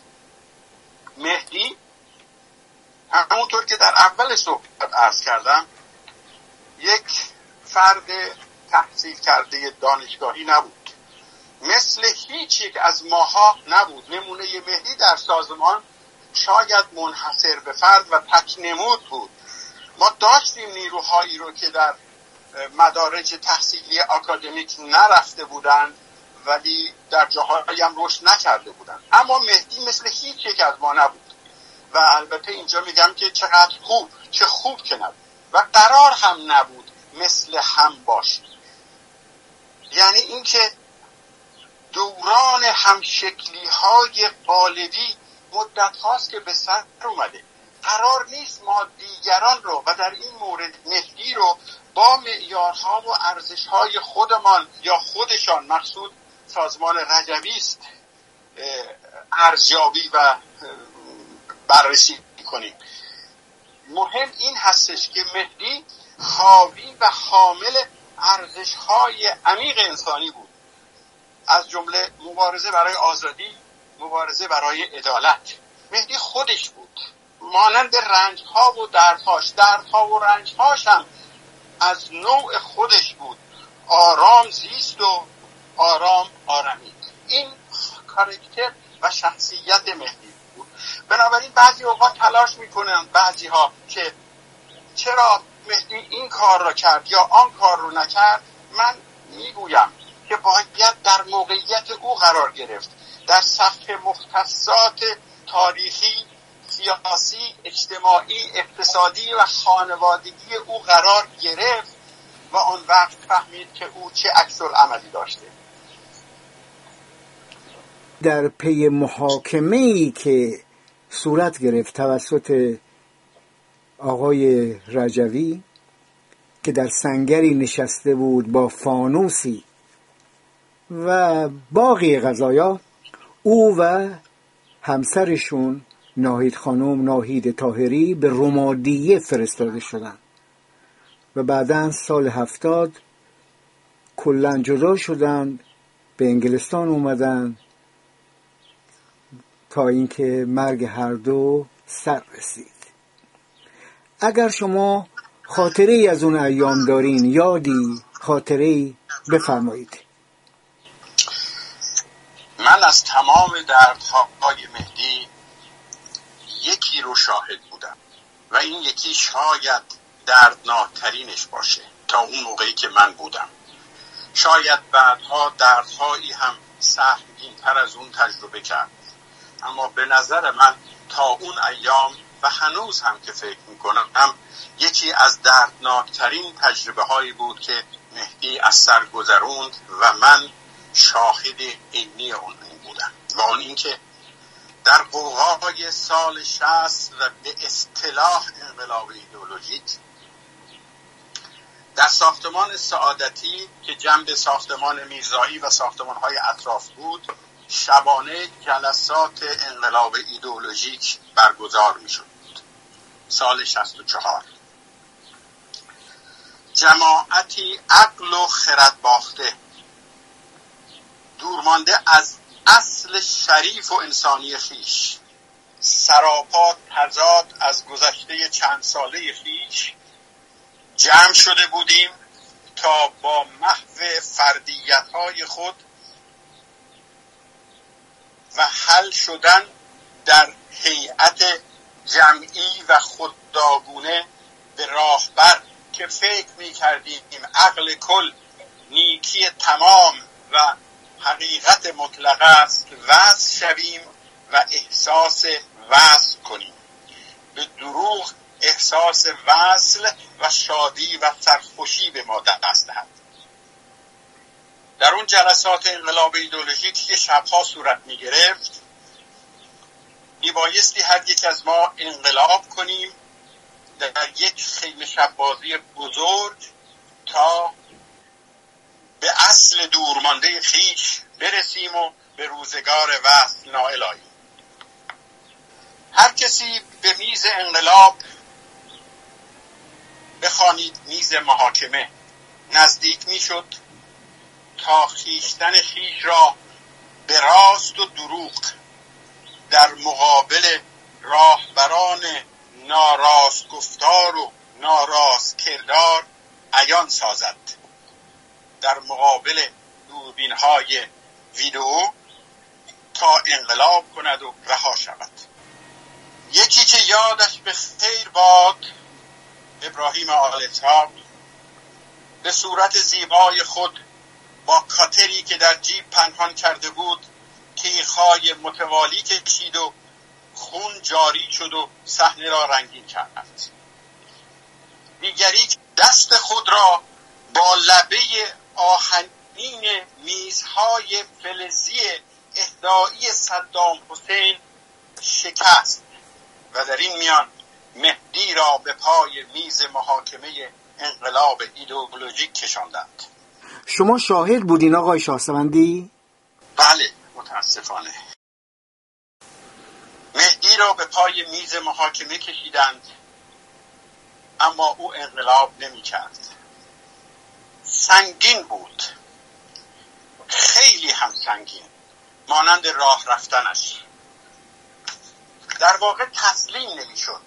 مهدی همونطور که در اول صحبت عرض کردم یک فرد تحصیل کرده دانشگاهی نبود، مثل هیچ یک از ماها نبود. نمونه مهدی در سازمان شاید منحصر به فرد و تکنمود بود. ما داشتیم نیروهایی رو که در مدارج تحصیلی آکادمیک نرفته بودند ولی در جاهایی هم رشد نکرده بودند، اما مهدی مثل هیچ یک از ما نبود و البته اینجا میگم که چقدر خوب، چه خوب که نبود و قرار هم نبود مثل هم باشد. یعنی اینکه دوران همشکلی های قالبی مدت هاست که به سر اومده. قرار نیست ما دیگران رو و در این مورد مهدی رو با معیارها و ارزشهای خودمان یا خودشان، مقصود سازمان رجوی است، ارزیابی و بررسی کنیم. مهم این هستش که مهدی حاوی و حامل ارزش‌های عمیق انسانی بود، از جمله مبارزه برای آزادی، مبارزه برای عدالت. مهدی خودش بود، مانند رنج‌ها و دردها و رنج‌هاش هم از نوع خودش بود. آرام زیست و آرام آرمید. این کاراکتر و شخصیت مهدی بود. بنابراین بعضی اوقات تلاش میکنن بعضی ها که چرا مهدی این کار را کرد یا آن کار رو نکرد. من میگویم که باید در موقعیت او قرار گرفت، در صف مختصات تاریخی، سیاسی، اجتماعی، اقتصادی و خانوادگی او قرار گرفت و آن وقت فهمید که او چه عکس‌العملی داشته. در پی محاکمه‌ای که صورت گرفت توسط آقای رجوی که در سنگری نشسته بود با فانوسی و باقی قضایا، او و همسرشون ناهید خانم ناهید طاهری به رمادیه فرستاده شدند و بعداً سال 70 کلاً جدا شدند، به انگلستان اومدن تا اینکه مرگ هر دو سر رسید. اگر شما خاطره ای از اون ایام دارین، یادی، خاطره ای، بفرمایید. من از تمام دردهای مهدی یکی رو شاهد بودم و این یکی شاید دردناکترینش باشه تا اون موقعی که من بودم. شاید بعدها دردهایی هم سهمگین‌تر از اون تجربه کرد، اما به نظر من تا اون ایام و هنوز هم که فکر میکنم یکی از دردناکترین تجربه هایی بود که مهدی از سر گذروند و من شاهد عینی اون بودم و اون این که در قوقای سال 60 و به اصطلاح انقلاب ایدئولوژیک در ساختمان سعادتی که جنب ساختمان میرزایی و ساختمان‌های اطراف بود، شبانه جلسات انقلاب ایدئولوژیک برگزار می‌شد. سال 64 جماعتی عقل و خرد باخته، دورمانده از اصل شریف و انسانی خویش، سراپا تضاد از گذشته چند ساله خویش، جمع شده بودیم تا با محو فردیت‌های خود و حل شدن در هیئت جمعی و خودداگونه به راهبر که فکر می‌کردیم عقل کل نیکی تمام و حقیقت مطلقه است وصل شویم و احساس وصل کنیم. به دروغ احساس وصل و شادی و سرخوشی به ما دست دهد. در اون جلسات انقلاب ایدئولوژیک که شبها صورت می گرفت، میبایستی هر یک از ما انقلاب کنیم در یک خیمه شب‌بازی بزرگ تا به اصل دورمانده خویش برسیم و به روزگار وصل نائل آییم. هر کسی به میز انقلاب، بخوانید میز محاکمه، نزدیک میشد تا خویشتن خویش را به راست و دروغ در مقابل راهبران ناراست گفتار و ناراست کردار عیان سازد، در مقابل دوربین‌های ویدئو تا انقلاب کند و رها شود. یکی که یادش به خیر باد، ابراهیم آل اسحاق، به صورت زیبای خود با کاتری که در جیب پنهان کرده بود تیغ‌های متوالی کشید و خون جاری شد و صحنه را رنگین کرد. دیگری دست خود را با لبه آهنین میزهای فلزی اهدایی صدام حسین شکست و در این میان مهدی را به پای میز محاکمه انقلاب ایدئولوژیک کشاندند. شما شاهد بودین آقای شاهسوندی؟ بله، متاسفانه. مهدی را به پای میز محاکمه کشیدند، اما او انقلاب نمی کرد. سنگین بود، خیلی هم سنگین، مانند راه رفتنش. در واقع تسلیم نمی شد.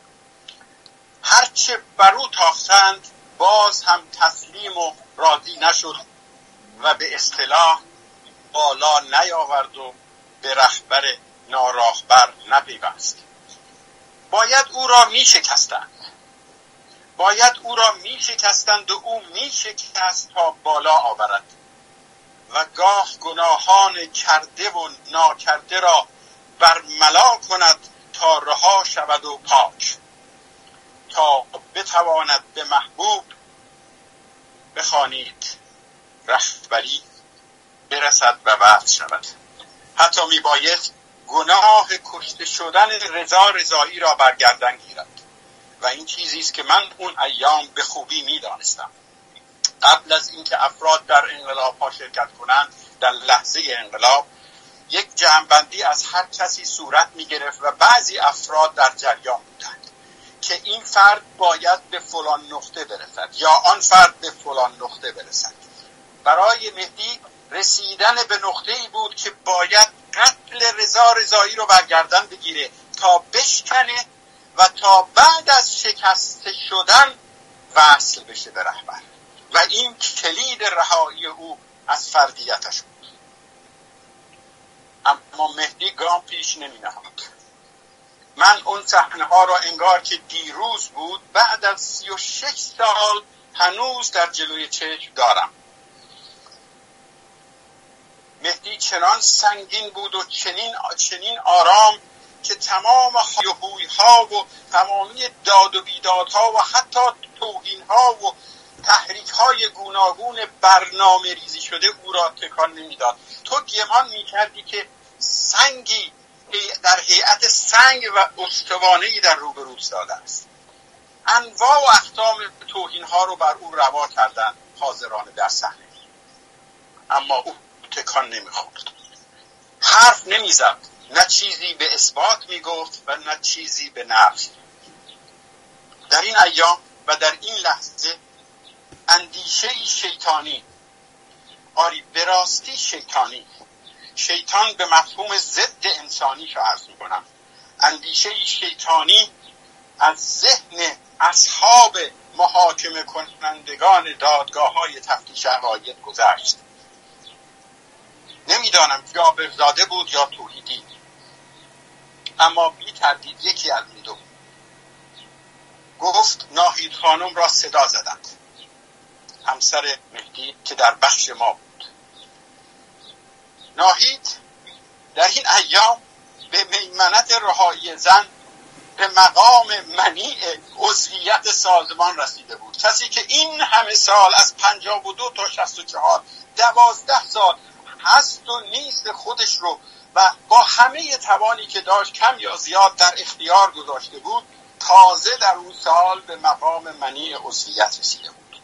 هرچه برو تاختند باز هم تسلیم و راضی نشد و به اصطلاح بالا نیاورد و به رهبر ناراهبر نپیوست. باید او را می شکستند و او می شکست تا بالا آورد و گاه گناهان کرده و ناکرده را برملا کند تا رها شود و پاک، تا بتواند به محبوب، بخوانید، رهبری برسد و وصل شود. حتی میبایست گناه کشته شدن رضا رضایی را برگردن گیرد و این چیزی است که من اون ایام به خوبی میدانستم. قبل از اینکه افراد در انقلاب‌ها شرکت کنند، در لحظه انقلاب یک جمع‌بندی از هر کسی صورت می‌گرفت و بعضی افراد در جریان بودند که این فرد باید به فلان نقطه برسد یا آن فرد به فلان نقطه برسد. برای مهدی رسیدن به نقطه‌ای بود که باید قتل رضا رضایی رو برگردن بگیره تا بشکنه و تا بعد از شکسته شدن وصل بشه به رهبر و این کلید رهایی او از فردیتش بود. اما مهدی گام پیش نمی نهاد. من اون صحنه ها را انگار که دیروز بود بعد از 36 سال هنوز در جلوی چشم دارم. مهدی چنان سنگین بود و چنین آرام که تمام هوی ها و تمامی داد و بیدادها و حتی توهین ها و تحریک های گوناگون برنامه ریزی شده او را تکان نمیداد. تو گمان میکردی که سنگی در هیئت سنگ و استوانه‌ای در روبرو ایستاده است. انواع و اقسام توهین‌ها رو بر او روا کردند حاضران در صحنه، اما او تکان نمی‌خورد، حرف نمی‌زد، نه چیزی به اثبات میگفت و نه چیزی به نفی. در این ایام و در این لحظه اندیشه‌ای شیطانی، آری به راستی شیطانی، شیطان به مفهوم ضد انسانی عرض می‌کنم، اندیشه‌ای شیطانی از ذهن اصحاب محاکمه کنندگان دادگاه‌های تفتیش عقاید گذشت. نمیدانم جابرزاده بود یا توحیدی، اما بی تردید یکی از این دو. گفت ناهید خانم را صدا زدند، همسر مهدی که در بخش ما بود. ناهید در این ایام به میمنت رهایی زن به مقام منیع عضویت سازمان رسیده بود. کسی که این همه سال از 52 تا 64 12 سال هست و نیست خودش رو و با همه توانی که داشت کم یا زیاد در اختیار گذاشته بود، تازه در اون سال به مقام منیع عضویت رسیده بود.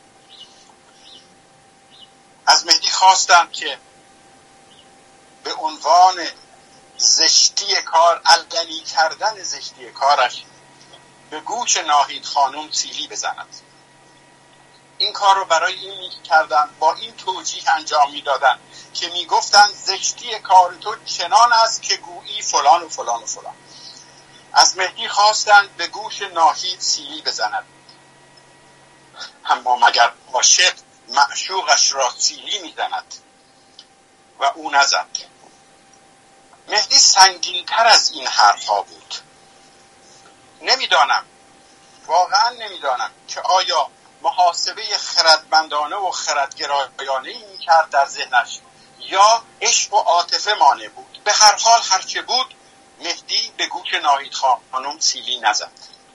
از مهدی خواستم که به عنوان زشتی کار، علنی کردن زشتی کارش، به گوش ناهید خانم سیلی بزند. این کار رو برای این کردن، با این توجیه انجام میدادن که میگفتن زشتی کار تو چنان است که گویی فلان و فلان و فلان. از مهدی خواستن به گوش ناهید سیلی بزند، اما مگر عاشق معشوقش را سیلی میزند؟ و او نزد. مهدی سنگین‌تر از این حرفها بود. نمیدانم، واقعا نمیدانم که آیا محاسبه خردمندانه و خردگرایانه‌ای می‌کرد در ذهنش یا عشق و عاطفه مانع بود. به هر حال هرچه بود، مهدی به گوش ناهید خانم سیلی نزد.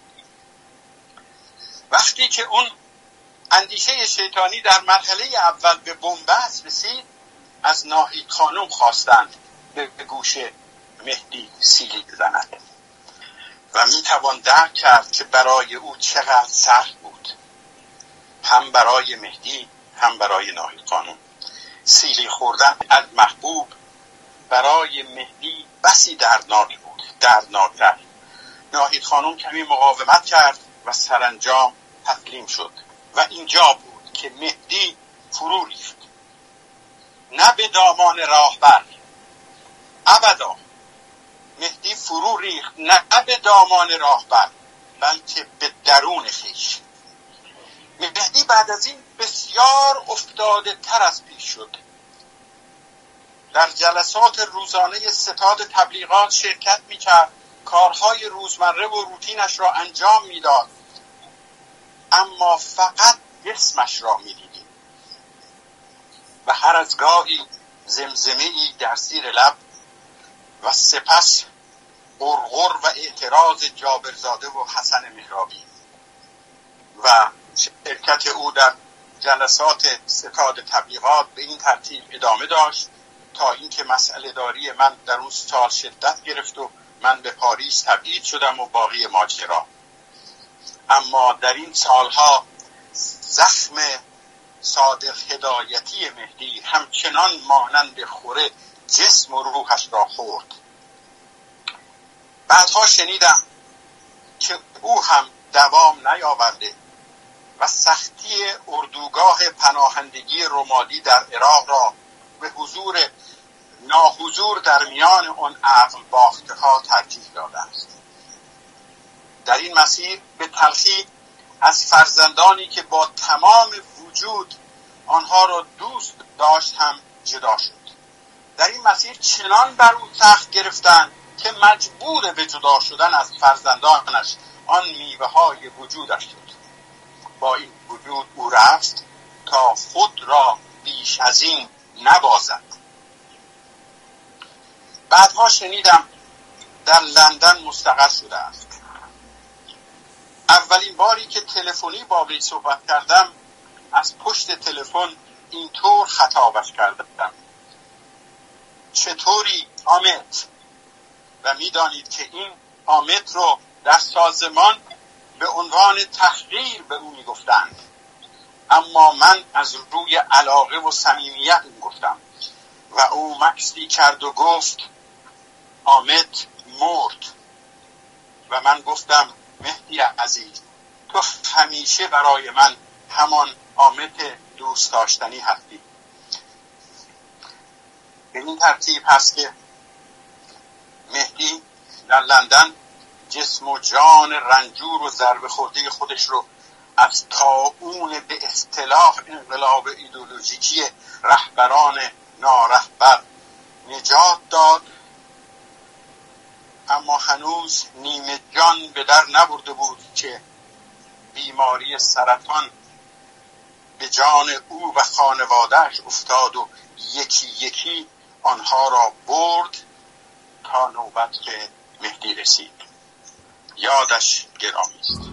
وقتی که اون اندیشه شیطانی در مرحله اول به بنبست رسید، از ناهید خانم خواستند به گوش مهدی سیلی بزند و میتوان درک کرد که برای او چقدر سخت بود، هم برای مهدی هم برای ناهید خانم. سیلی خوردن از محبوب برای مهدی بسی دردناک بود، دردناکتر. ناهید خانم کمی مقاومت کرد و سرانجام تسلیم شد و اینجا بود که مهدی فرو ریخت، نه به دامان راهبر، ابدا. مهدی فرو ریخت نه به دامان راهبر، بلکه به درون خویش. مهدی بعد از این بسیار افتاده تر از پیش شد. در جلسات روزانه ستاد تبلیغات شرکت می‌کرد، کارهای روزمره و روتینش را انجام می‌داد، اما فقط جسمش را می‌دیدیم و هر از گاهی زمزمه‌ای در زیر لب و سپس غرغر و اعتراض جابرزاده و حسن مهرابی. و شرکت او در جلسات ستاد تبلیغات به این ترتیب ادامه داشت تا اینکه مسئله داری من در اون سال شدت گرفت و من به پاریس تبعید شدم و باقی ماجرا. اما در این سالها زخم صادق هدایتی مهدی همچنان مانند خوره جسم و روحش را خورد. بعدها شنیدم که او هم دوام نیاورده و سختی اردوگاه پناهندگی رمادی در عراق را به ناحضور در میان آن عقل باخته ها ترجیح داده است. در این مسیر به تلخی از فرزندانی که با تمام وجود آنها را دوست داشت هم جدا شد. در این مسیر چنان بر او سخت گرفتند که مجبور به جدا شدن از فرزندانش، آن میوه های وجودش شد. با این وجود او رفت تا خود را بیش از این نبازد. بعدها شنیدم در لندن مستقر شده است. اولین باری که تلفنی با وی صحبت کردم، از پشت تلفن اینطور خطابش کردم: چطوری آمت؟ و میدانید که این آمت رو در سازمان به عنوان تحقیر به او میگفتند، اما من از روی علاقه و صمیمیت گفتم و او مکثی کرد و گفت حامد مرد و من گفتم مهدی عزیز، تو همیشه برای من همان حامد دوست داشتنی هستی. به این ترتیب هست که مهدی در لندن جسم و جان رنجور و ضربه خورده خودش رو از طاعون به اصطلاح انقلاب ایدئولوژیکی رهبران نارهبر نجات داد، اما هنوز نیمه جان به در نبرده بود که بیماری سرطان به جان او و خانوادهش افتاد و یکی یکی آنها را برد تا نوبت به مهدی رسید. یادش گرامی است.